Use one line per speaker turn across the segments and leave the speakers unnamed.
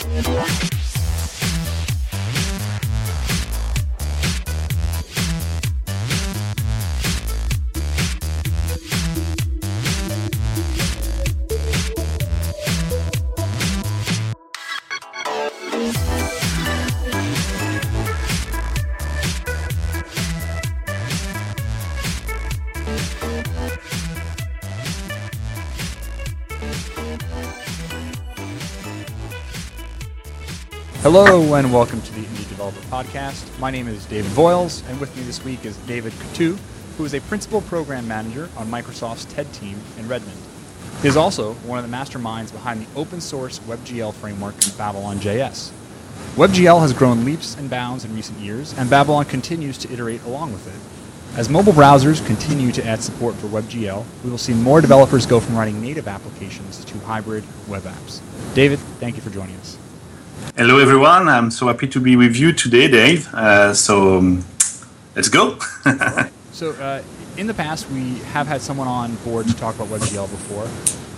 Hello and welcome to the Indie Developer Podcast. My name is David Voiles, and with me this week is David Coutu, who is a Principal Program Manager on Microsoft's TED team in Redmond. He is also one of the masterminds behind the open source WebGL framework Babylon.js. WebGL has grown leaps and bounds in recent years, and Babylon continues to iterate along with it. As mobile browsers continue to add support for WebGL, we will see more developers go from writing native applications to hybrid web apps. David, thank you for joining us.
Hello, everyone. I'm so happy to be with you today, Dave. Let's go.
So, in the past, we have had someone on board to talk about WebGL before.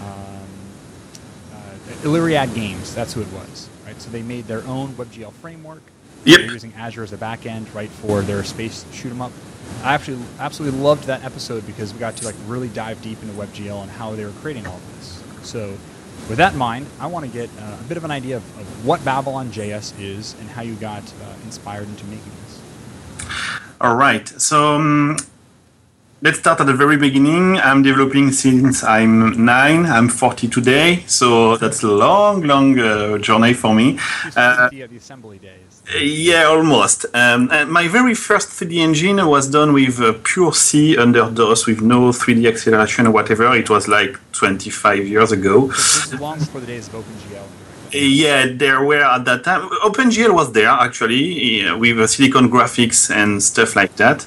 Illyriad Games, that's who it was, right? So they made their own WebGL framework.
Yep.
They're using Azure as a backend, right, for their space shoot 'em up. I actually absolutely loved that episode because we got to really dive deep into WebGL and how they were creating all of this. So, with that in mind, I want to get a bit of an idea of what Babylon.js is and how you got inspired into making this.
All right. So let's start at the very beginning. I'm developing since I'm 9. I'm 40 today. So that's a long journey for me.
The assembly days.
Yeah, almost. And my very first 3D engine was done with pure C under DOS with no 3D acceleration or whatever. It was like 25 years ago.
This is long before the days of OpenGL.
Yeah, there were at that time. OpenGL was there actually with Silicon graphics and stuff like that.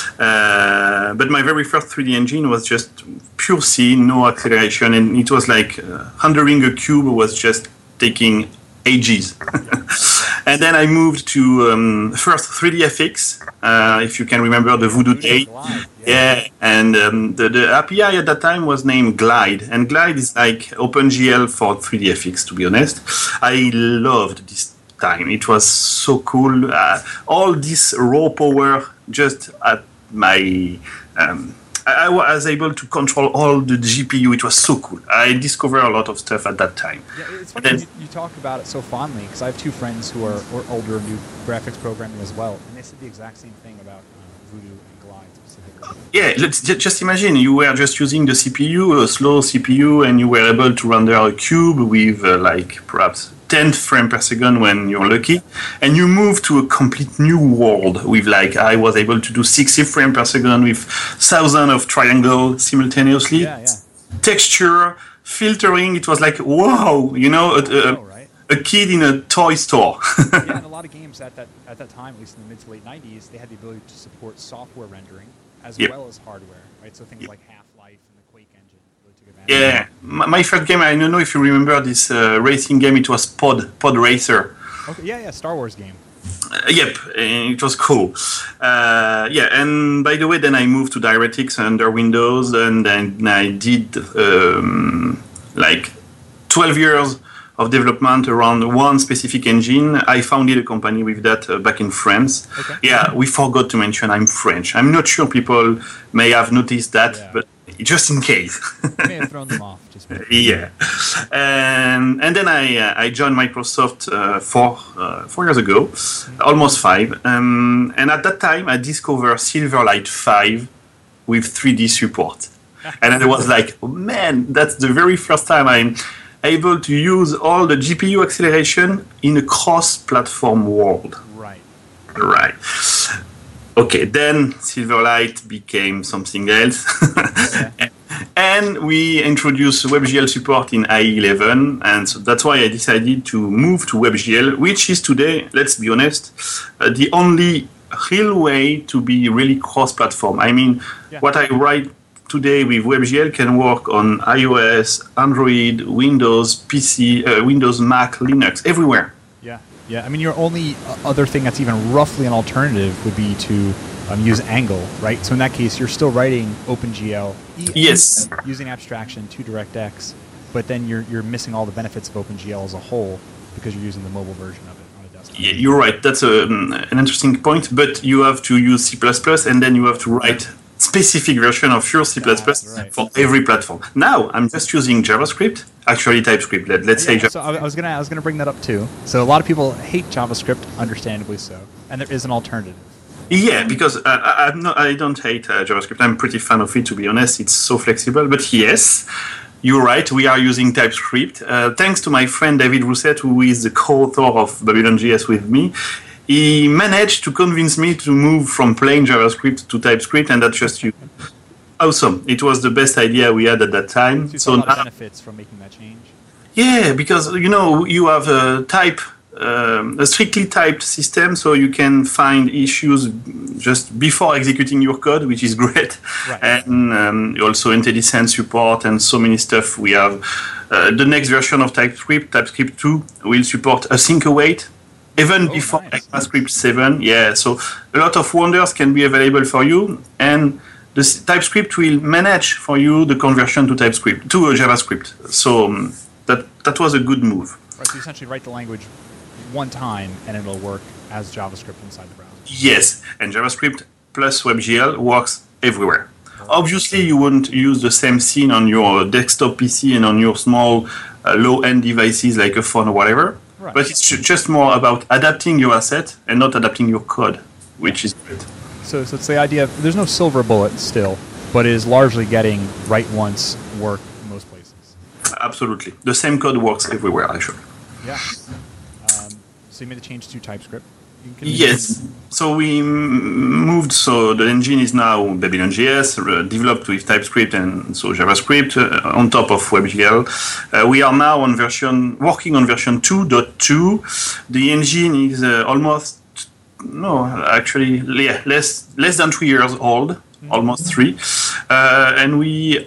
But my very first 3D engine was just pure C, no acceleration, and it was like rendering a cube was just taking ages. And then I moved to first 3DFX, if you can remember the Voodoo Day. Yeah, and the API at that time was named Glide. And Glide is like OpenGL for 3DFX, to be honest. I loved this time. It was so cool. All this raw power just at my... I was able to control all the GPU. It was so cool. I discovered a lot of stuff at that time.
Yeah, it's funny you talk about it so fondly because I have two friends who are older and do graphics programming as well, and they said the exact same thing about Voodoo and Glide specifically.
Yeah, just imagine you were just using the CPU, a slow CPU, and you were able to render a cube with perhaps 10 frames per second when you're lucky, and you move to a complete new world with I was able to do 60 frames per second with thousands of triangles simultaneously.
Yeah.
Texture, filtering, it was like, wow, a kid in a toy store.
Yeah, and a lot of games at that time, at least in the mid to late 90s, they had the ability to support software rendering as well as hardware, right? So things like Half-Life and the Quake engine really took advantage.
Yeah, my first game, I don't know if you remember this racing game, it was Pod Racer.
Okay, yeah, Star Wars game.
Yep, it was cool. And by the way, then I moved to DirectX under Windows, and then I did 12 years of development around one specific engine. I founded a company with that back in France. Okay. Yeah, we forgot to mention I'm French. I'm not sure people may have noticed that, but just in case.
You may have thrown them off.
Yeah. And then I joined Microsoft 4 years ago, almost 5. And at that time, I discovered Silverlight 5 with 3D support. And I was like, oh, man, that's the very first time I'm able to use all the GPU acceleration in a cross-platform world. Right. Okay, then Silverlight became something else. And we introduced WebGL support in IE11, and so that's why I decided to move to WebGL, which is today, let's be honest, the only real way to be really cross-platform. I mean, what I write today with WebGL can work on iOS, Android, Windows, PC, Windows, Mac, Linux, everywhere.
Yeah. I mean, your only other thing that's even roughly an alternative would be to use Angle, right? So in that case, you're still writing OpenGL.
Yes.
Using abstraction to DirectX, but then you're missing all the benefits of OpenGL as a whole. because you're using the mobile version of it on a desktop.
Yeah, you're right. That's an interesting point. But you have to use C++, and then you have to write specific version of your C++ for every platform. Now I'm just using JavaScript, actually TypeScript. Let's say.
So I was gonna bring that up too. So a lot of people hate JavaScript, understandably so, and there is an alternative.
Yeah, because I don't hate JavaScript. I'm pretty fan of it, to be honest. It's so flexible. But yes, you're right. We are using TypeScript. Thanks to my friend David Rousset, who is the co-author of Babylon.js with me. He managed to convince me to move from plain JavaScript to TypeScript, and that's just awesome. It was the best idea we had at that time.
So you saw a lot of benefits from making that change?
Yeah, because you have a strictly typed system, so you can find issues just before executing your code, which is great.
Right.
And also IntelliSense support and so many stuff. We have the next version of TypeScript 2, will support async await, even before ECMAScript 7. Yeah, so a lot of wonders can be available for you, and the TypeScript will manage for you the conversion to TypeScript to JavaScript. So that was a good move.
Right, so you essentially write the language one time, and it'll work as JavaScript inside the browser.
Yes, and JavaScript plus WebGL works everywhere. Obviously, you won't use the same scene on your desktop PC and on your small low-end devices like a phone or whatever. Right. But it's just more about adapting your asset and not adapting your code, which is great.
So it's the idea of there's no silver bullet still, but it is largely getting write once work in most places.
Absolutely. The same code works everywhere, actually.
Yeah. So you made the change to TypeScript?
Yes. So we moved, so the engine is now Babylon.js, developed with TypeScript and so JavaScript on top of WebGL. We are now working on version 2.2. The engine is less than 3 years old, almost 3. And we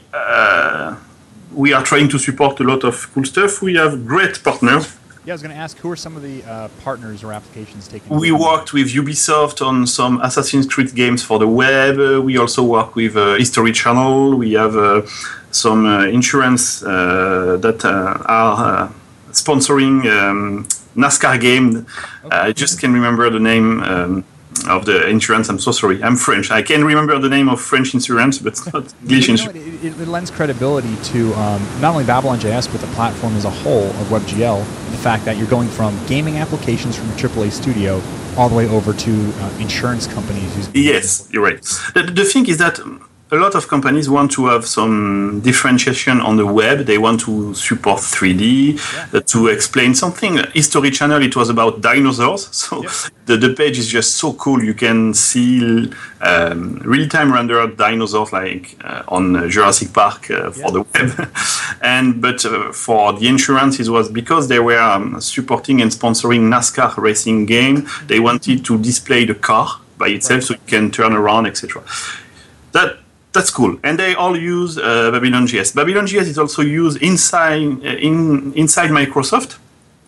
are trying to support a lot of cool stuff. We have great partners.
Yeah, I was going to ask, who are some of the partners or applications taking?
We worked with Ubisoft on some Assassin's Creed games for the web. We also work with History Channel. We have some insurance that are sponsoring NASCAR game. Okay. I just can't remember the name of the insurance. I'm so sorry. I'm French. I can remember the name of French insurance, but it's not English insurance.
It lends credibility to not only Babylon.js, but the platform as a whole of WebGL. The fact that you're going from gaming applications from AAA Studio all the way over to insurance companies.
Yes, you're right. The thing is that a lot of companies want to have some differentiation on the web. They want to support 3D, to explain something. History Channel, it was about dinosaurs. So the page is just so cool. You can see real-time rendered dinosaurs like on Jurassic Park for the web. But for the insurance, it was because they were supporting and sponsoring NASCAR racing game. They wanted to display the car by itself so you can turn around, etc. That's cool, and they all use Babylon.js. Babylon.js is also used inside Microsoft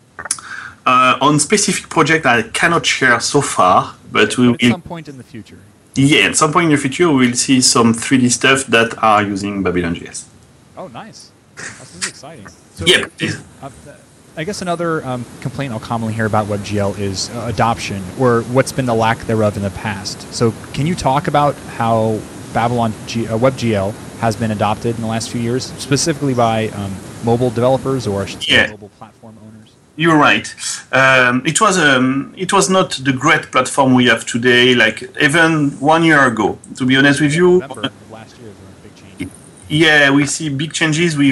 on specific project I cannot share so far, but we will.
At some point in the future.
Yeah, at some point in the future, we will see some 3D stuff that are using Babylon.js.
Oh, nice! This is exciting. So,
yeah.
I guess another complaint I'll commonly hear about WebGL is adoption, or what's been the lack thereof in the past. So, can you talk about how WebGL has been adopted in the last few years, specifically by mobile developers or mobile platform owners?
You're right. It was not the great platform we have today. Like even 1 year ago, to be honest with you.
November of last year, there were big changes.
Yeah, we see big changes with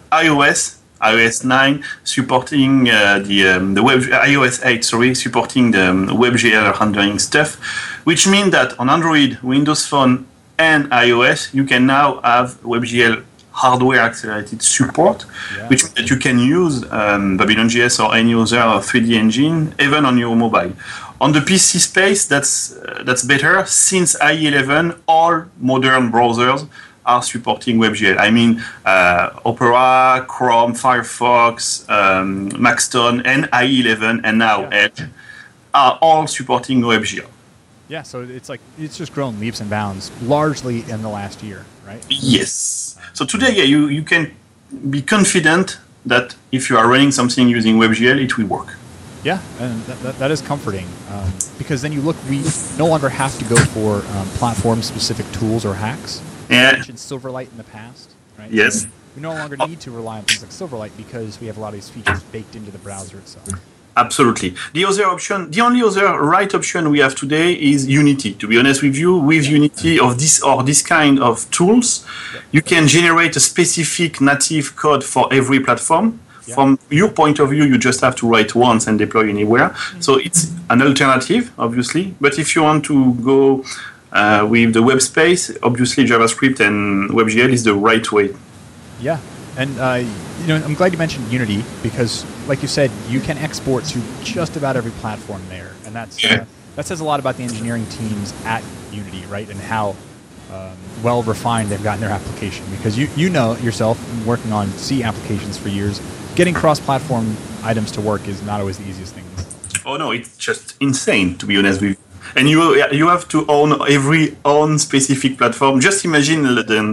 iOS 9 supporting the web, iOS 8, supporting the WebGL rendering stuff, which means that on Android, Windows Phone, and iOS, you can now have WebGL hardware accelerated support, which means that you can use Babylon.js or any other 3D engine even on your mobile. On the PC space, that's better. Since IE11, all modern browsers are supporting WebGL. I mean, Opera, Chrome, Firefox, Maxton, and IE11, and now Edge are all supporting WebGL.
Yeah, so it's just grown leaps and bounds, largely in the last year, right?
Yes. So today, you can be confident that if you are running something using WebGL, it will work.
Yeah, and that is comforting because then you look, we no longer have to go for platform-specific tools or hacks.
Yeah.
You mentioned Silverlight in the past, right?
Yes.
We no longer need to rely on things like Silverlight because we have a lot of these features baked into the browser itself.
Absolutely. The only other right option we have today is Unity. To be honest with you, with Unity of this kind of tools, you can generate a specific native code for every platform.
Yeah.
From your point of view, you just have to write once and deploy anywhere. So it's an alternative, obviously. But if you want to go with the web space, obviously JavaScript and WebGL is the right way.
Yeah, and I'm glad you mentioned Unity because, like you said, you can export to just about every platform there, and that says a lot about the engineering teams at Unity, right? And how well refined they've gotten their application. Because you know yourself, working on C applications for years, getting cross-platform items to work is not always the easiest thing.
Oh no, it's just insane, to be honest with you. And you have to own every own specific platform. Just imagine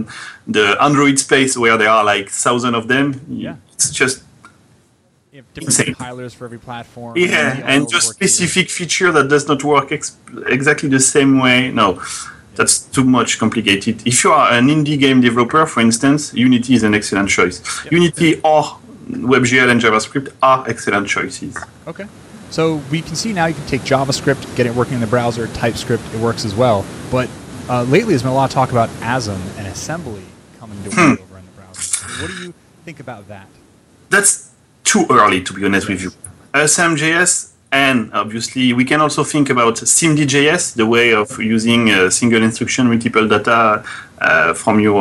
the Android space where there are like thousands of them.
Yeah.
It's just
you have different
insane.
compilers for every platform.
Yeah, and just specific feature that does not work exactly the same way. No, that's too much complicated. If you are an indie game developer, for instance, Unity is an excellent choice. Yep. Unity or WebGL and JavaScript are excellent choices.
Okay. So we can see now you can take JavaScript, get it working in the browser, TypeScript, it works as well. But lately there's been a lot of talk about ASM and assembly coming to work over in the browser. What do you think about that?
That's too early, to be honest with you. ASM.js, and obviously we can also think about SIMD.js, the way of using a single instruction, multiple data from your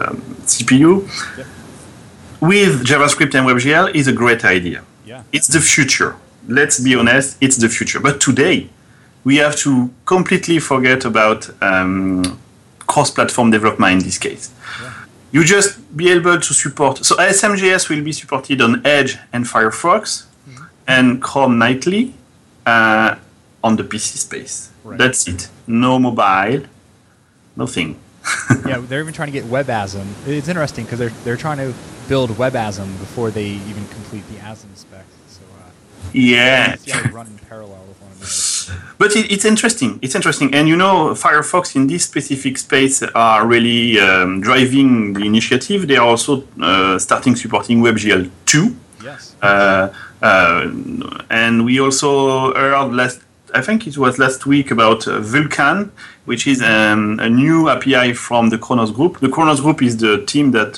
CPU. Yep. With JavaScript and WebGL is a great idea.
Yeah.
It's the future. Let's be honest, it's the future. But today, we have to completely forget about cross-platform development in this case. Yeah. You just be able to support... So ASM.js will be supported on Edge and Firefox and Chrome nightly on the PC space. Right. That's it. No mobile, nothing.
Yeah, they're even trying to get WebASM. It's interesting because they're trying to build WebASM before they even complete the ASM spec.
Yeah.
Run in parallel with one another.
But it's interesting. It's interesting. And Firefox in this specific space are really driving the initiative. They are also starting supporting WebGL 2.
Yes.
And we also heard I think it was last week about Vulkan, which is a new API from the Khronos Group. The Khronos Group is the team that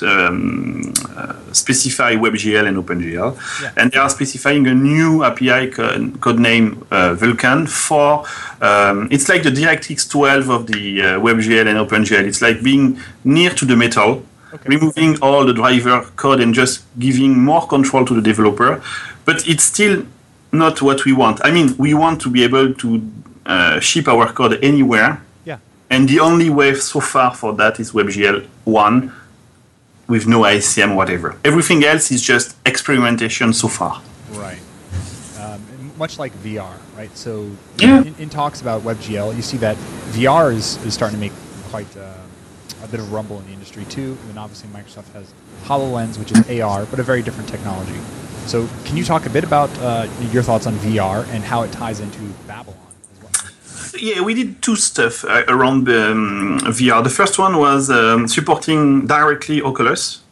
specify WebGL and OpenGL. Yeah. And they are specifying a new API codename Vulkan for, it's like the DirectX 12 of the WebGL and OpenGL. It's like being near to the metal, removing all the driver code and just giving more control to the developer. But it's still not what we want. I mean, we want to be able to ship our code anywhere.
Yeah.
And the only way so far for that is WebGL 1 with no ICM, whatever. Everything else is just experimentation so far.
Right. Much like VR, right? So
yeah.
in talks about WebGL, you see that VR is starting to make quite a bit of rumble in the industry too. And then obviously Microsoft has HoloLens, which is AR, but a very different technology. So can you talk a bit about your thoughts on VR and how it ties into Babylon as well?
Yeah, we did two stuff around VR. The first one was supporting directly Oculus,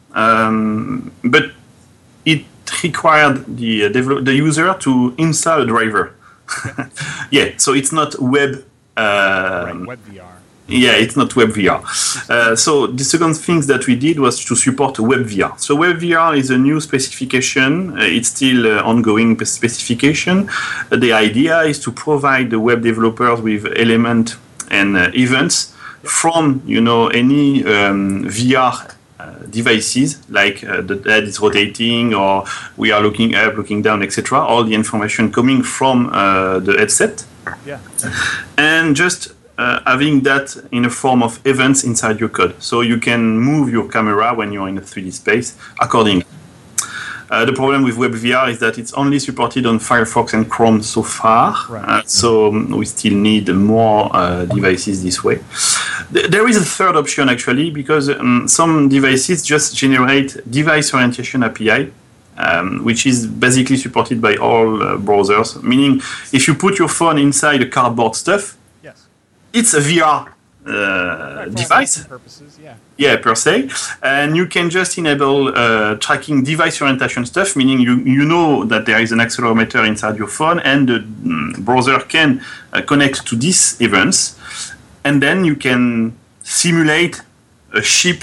but it required the user to install a driver. Yeah, so it's not web...
web VR.
Yeah, it's not WebVR. So the second thing that we did was to support WebVR. So WebVR is a new specification. It's still ongoing specification. The idea is to provide the web developers with elements and events from any VR devices, like the head is rotating or we are looking up, looking down, etc. All the information coming from the headset.
Yeah.
And just having that in a form of events inside your code. So you can move your camera when you're in a 3D space accordingly. The problem with WebVR is that it's only supported on Firefox and Chrome so far.
Right.
So we still need more devices this way. There is a third option actually, because some devices just generate device orientation API which is basically supported by all browsers. Meaning, if you put your phone inside a cardboard stuff,
yes,
it's a VR device.
Purposes, yeah.
Yeah, per se, and you can just enable tracking device orientation stuff, meaning you know that there is an accelerometer inside your phone, and the browser can connect to these events, and then you can simulate a cheap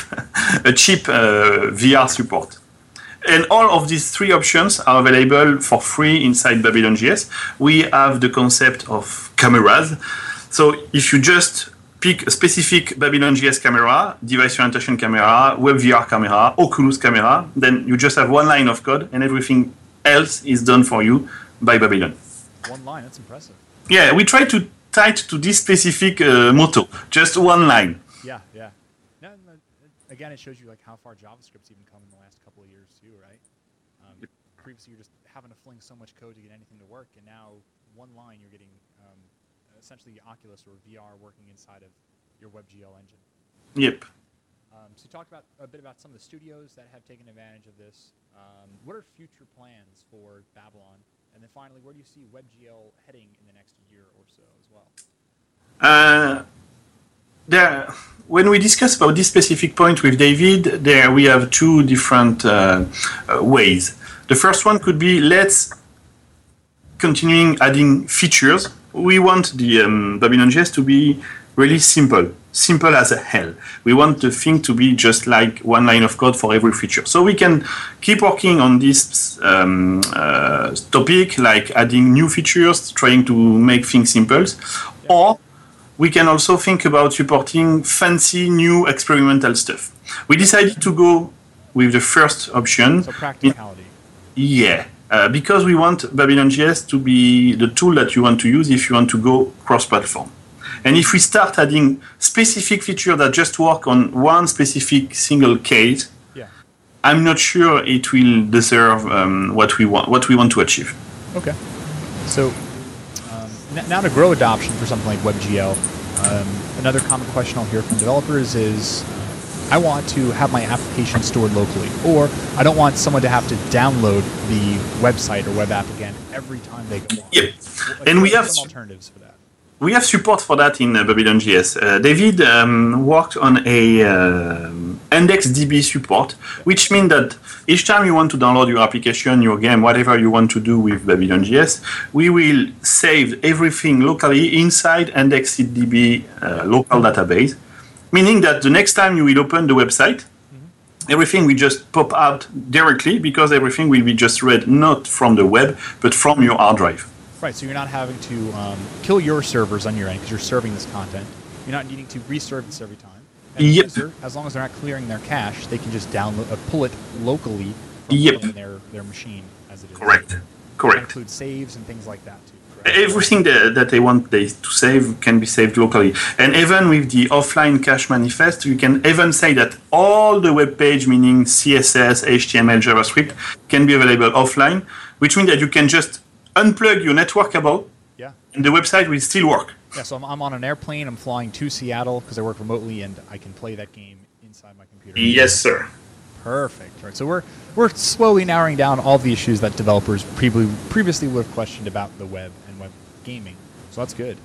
VR support. And all of these three options are available for free inside Babylon.js. We have the concept of cameras. So if you just pick a specific Babylon.js camera, device orientation camera, WebVR camera, Oculus camera, then you just have one line of code and everything else is done for you by Babylon.
One line, that's impressive.
Yeah, we try to tie it to this specific motto, just one line.
Yeah. Now, again, it shows you like how far JavaScript's even come in the last couple of years too, right? Previously, you're just having to fling so much code to get anything to work, and now one line you're getting essentially Oculus or VR working inside of your WebGL engine.
Yep.
So you talked about a bit about some of the studios that have taken advantage of this. What are future plans for Babylon? And then finally, where do you see WebGL heading in the next year or so as well?
When we discuss about this specific point with David, there we have two different ways. The first one could be let's continuing adding features. We want the Babylon.js to be really simple as hell. We want the thing to be just like one line of code for every feature. So we can keep working on this topic, like adding new features, trying to make things simple. Or we can also think about supporting fancy new experimental stuff. We decided to go with the first option.
So practicality.
Because we want Babylon.js to be the tool that you want to use if you want to go cross-platform. And if we start adding specific features that just work on one specific single case, I'm not sure it will deserve what we want to achieve.
Okay. So now to grow adoption for something like WebGL, another common question I'll hear from developers is, I want to have my application stored locally, or I don't want someone to have to download the website or web app again every time they go on.
Yep. And we have
some alternatives for that.
We have support for that in Babylon.js. David worked on a IndexedDB support, which means that each time you want to download your application, your game, whatever you want to do with Babylon.js, we will save everything locally inside IndexedDB local database, meaning that the next time you will open the website, everything will just pop out directly because everything will be just read not from the web, but from your hard drive.
Right, so you're not having to kill your servers on your end because you're serving this content. You're not needing to reserve this every time. And the user, as long as they're not clearing their cache, they can just download, pull it locally from their machine as it is.
Correct.
That includes saves and things like that too. Correct?
Everything that they want to save can be saved locally. And even with the offline cache manifest, you can even say that all the web page, meaning CSS, HTML, JavaScript, can be available offline, which means that you can just unplug your network cable, and the website will still work.
Yeah, so I'm on an airplane, I'm flying to Seattle because I work remotely, and I can play that game inside my computer.
Yes, sir.
Perfect. Right. So we're slowly narrowing down all the issues that developers previously would have questioned about the web and web gaming. So that's good.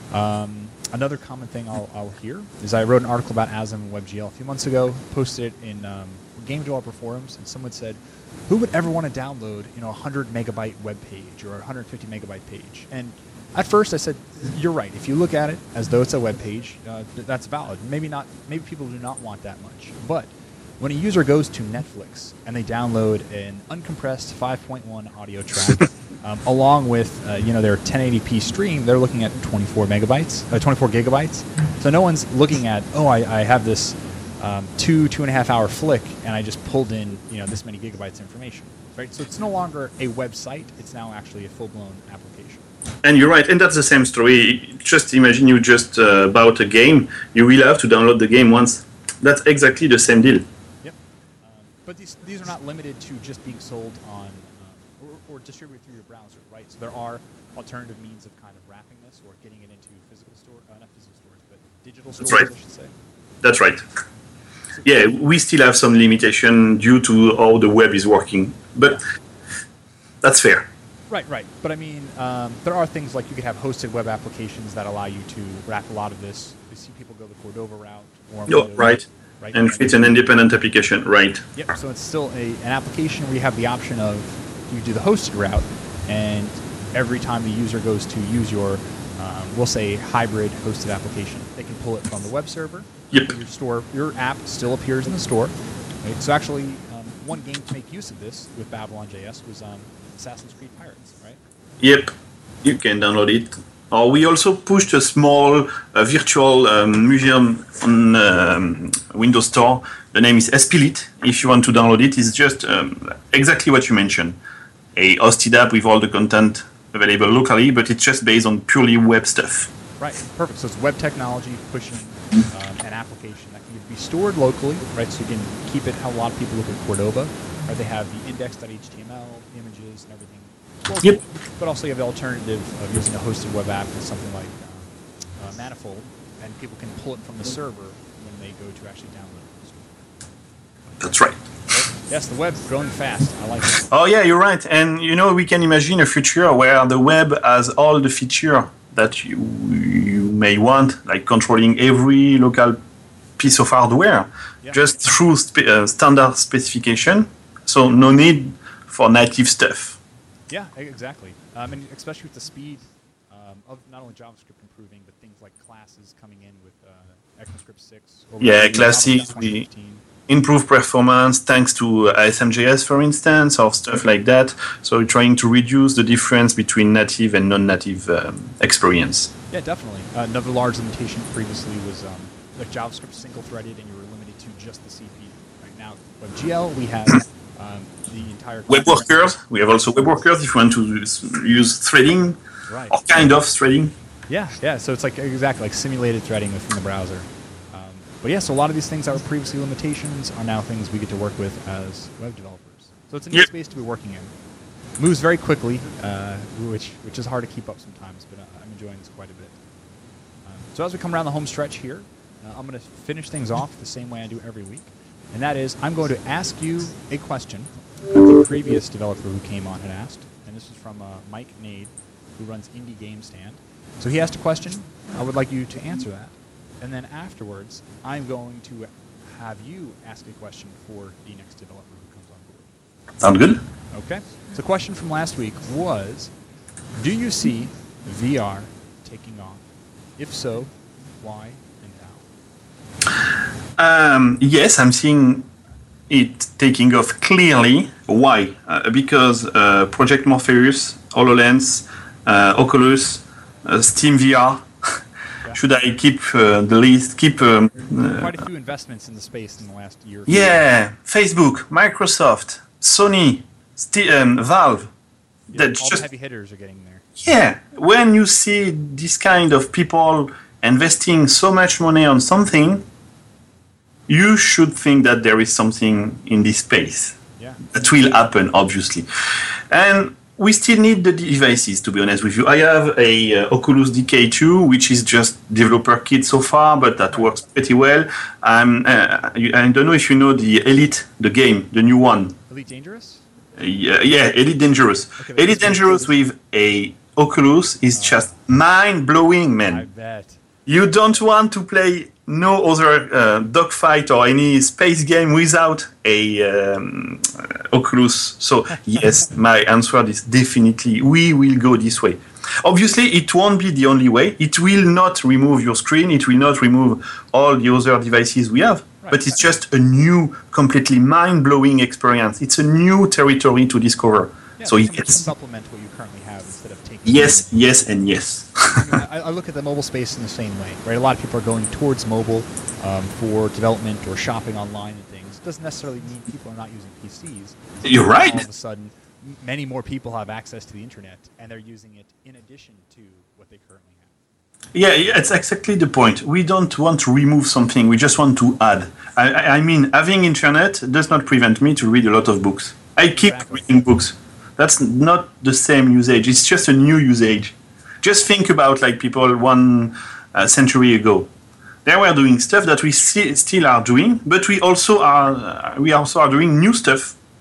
Another common thing I'll hear is I wrote an article about ASM and WebGL a few months ago, posted it in game developer forums, and someone said, who would ever want to download, a 100 megabyte web page or a 150 megabyte page? And at first I said, you're right. If you look at it as though it's a web page, that's valid. Maybe people do not want that much. But when a user goes to Netflix and they download an uncompressed 5.1 audio track, along with their 1080p stream, they're looking at 24 gigabytes. So no one's looking at, I have this 2.5 hour flick, and I just pulled in this many gigabytes of information. Right? So it's no longer a website; it's now actually a full-blown application.
And you're right, and that's the same story. Just imagine you just bought a game. You will have to download the game once. That's exactly the same deal.
Yep. But these are not limited to just being sold on or distributed through your browser, right? So there are alternative means of kind of wrapping this or getting it into physical store, not physical stores, but digital stores,
right.
I should say.
That's right. Yeah, we still have some limitation due to how the web is working. But That's fair.
Right. But I mean, there are things like you could have hosted web applications that allow you to wrap a lot of this. You see people go the Cordova route. Or
Right. And create an independent application, right.
Yep, so it's still an application where you have the option of you do the hosted route, and every time the user goes to use your, we'll say, hybrid hosted application, they can pull it from the web server.
Yep.
Your app still appears in the store. Right? So actually, one game to make use of this with Babylon.js was Assassin's Creed Pirates, right?
Yep, you can download it. We also pushed a small virtual museum on Windows Store. The name is Espilit. If you want to download it, it's just exactly what you mentioned. A hosted app with all the content available locally, but it's just based on purely web stuff.
Right, perfect. So it's web technology pushing an application that can be stored locally, right? So you can keep it how a lot of people look at Cordova. Right? They have the index.html, images, and everything. Local,
yep.
But also you have the alternative of using a hosted web app with something like Manifold, and people can pull it from the server when they go to actually download it.
That's right.
Yes, the web's growing fast. I like it.
Oh yeah, you're right. And we can imagine a future where the web has all the features that you may want, like controlling every local piece of hardware, just through standard specification. So no need for native stuff.
Yeah, exactly. And especially with the speed of not only JavaScript improving, but things like classes coming in with ECMAScript 6.
Classes, we improve performance thanks to ASM.js, for instance, or stuff like that. So we're trying to reduce the difference between native and non-native experience.
Yeah, definitely. Another large limitation previously was like JavaScript single-threaded, and you were limited to just the CPU. Right now, WebGL, we have the entire
web workers. We have also web workers if you want to use threading, or kind of threading.
Yeah. So it's like exactly like simulated threading within the browser. But yeah, so a lot of these things that were previously limitations are now things we get to work with as web developers. So it's a neat space to be working in. Moves very quickly, which is hard to keep up sometimes, but I'm enjoying this quite a bit. So as we come around the home stretch here, I'm going to finish things off the same way I do every week. And that is, I'm going to ask you a question that the previous developer who came on had asked. And this is from Mike Nade, who runs Indie Game Stand. So he asked a question. I would like you to answer that. And then afterwards, I'm going to have you ask a question for the next developer who comes on board.
Sound good?
Okay. So the question from last week was, do you see VR taking off? If so, why and how?
Yes, I'm seeing it taking off clearly. Why? Because Project Morpheus, HoloLens, Oculus, Steam VR. Should I keep the list?
Quite a few investments in the space in the last year.
Yeah, Facebook, Microsoft, Sony, Valve. That's
all
just
the heavy hitters are getting there.
Yeah, when you see this kind of people investing so much money on something, you should think that there is something in this space.
Yeah.
That will happen, obviously. And we still need the devices, to be honest with you. I have a Oculus DK2, which is just developer kit so far, but that works pretty well. I don't know if you know the Elite, the game, the new one.
Elite Dangerous?
Yeah, Elite Dangerous. Okay, Elite Dangerous with a Oculus is just mind-blowing, man.
I bet.
You don't want to play no other dogfight or any space game without a Oculus. So yes, my answer is definitely we will go this way. Obviously, it won't be the only way. It will not remove your screen. It will not remove all the other devices we have. Right. But it's just a new, completely mind-blowing experience. It's a new territory to discover.
Yeah,
so
yes. Supplement what you currently have instead of taking.
Yes, and yes.
I look at the mobile space in the same way, right? A lot of people are going towards mobile for development or shopping online and things. It doesn't necessarily mean people are not using PCs.
You're right.
All of a sudden, many more people have access to the internet, and they're using it in addition to what they currently have.
Yeah, it's exactly the point. We don't want to remove something. We just want to add. I mean, having internet does not prevent me to read a lot of books. I keep reading books. That's not the same usage. It's just a new usage. Just think about like people 1 century ago. They were doing stuff that we still are doing, but we also are doing new stuff.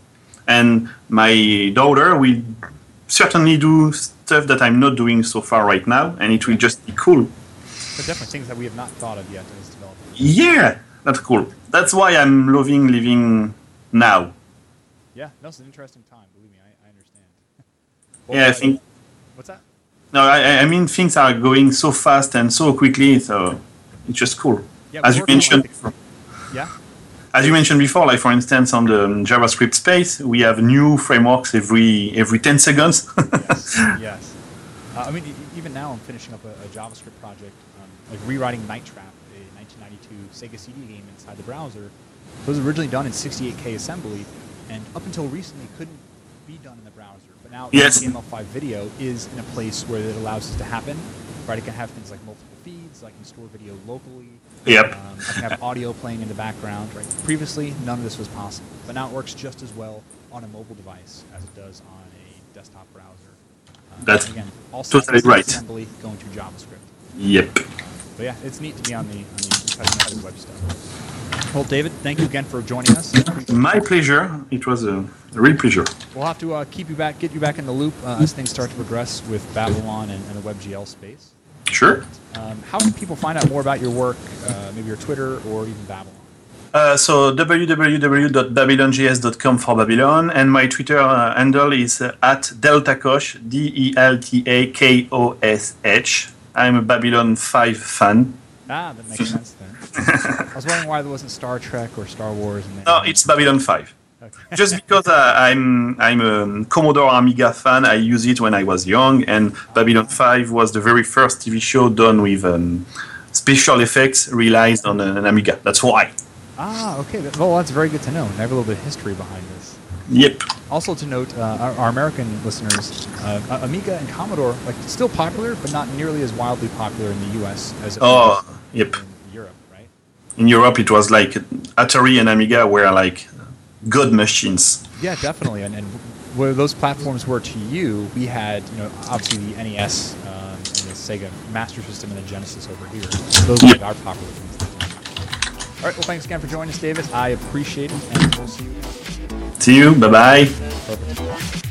and my daughter will certainly do stuff that I'm not doing so far right now, and it will just be cool.
But definitely things that we have not thought of yet as developers.
Yeah, that's cool. That's why I'm loving living now.
Yeah, no, it's an interesting time. Believe me, I understand.
Yeah, I think.
What's that?
No, I mean things are going so fast and so quickly, so it's just cool.
Yeah,
As you mentioned.
Yeah.
As you mentioned before, like for instance on the JavaScript space, we have new frameworks every 10 seconds.
Yes. I mean, even now I'm finishing up a JavaScript project, like rewriting Night Trap, a 1992 Sega CD game inside the browser. It was originally done in 68K assembly, and up until recently couldn't be done in the browser. But now HTML5 video is in a place where it allows it to happen. Right, it can have things like multiple feeds. I can store video locally.
Yep.
I can have audio playing in the background. Right. Previously, none of this was possible, but now it works just as well on a mobile device as it does on a desktop browser.
That's
again,
totally right.
Assembly going to JavaScript.
Yep.
But yeah, it's neat to be on the cutting edge of web stuff. Well, David, thank you again for joining us.
My pleasure. It was a real pleasure.
We'll have to get you back in the loop as things start to progress with Babylon and the WebGL space.
Sure.
How can people find out more about your work, maybe your Twitter or even Babylon?
So www.babylonjs.com for Babylon, and my Twitter handle is at DeltaKosh, DeltaKosh. I'm a Babylon 5 fan.
Ah, that makes sense then. I was wondering why there wasn't Star Trek or Star Wars in there.
No, it's Babylon 5.
Okay.
Just because I'm a Commodore Amiga fan, I used it when I was young, and Babylon 5 was the very first TV show done with special effects realized on an Amiga. That's why.
Ah, okay. Well, that's very good to know. And I have a little bit of history behind this.
Yep.
Also to note, our American listeners, Amiga and Commodore, still popular, but not nearly as wildly popular in the U.S. as it was
yep.
in Europe, right?
In Europe, it was like Atari and Amiga were like god machines.
Yeah, definitely. And where those platforms were to you, we had, obviously the NES and the Sega Master System and the Genesis over here. Those were our popular things. All right. Well, thanks again for joining us, David. I appreciate it, and we'll see you again.
See you. Bye-bye.
Perfect.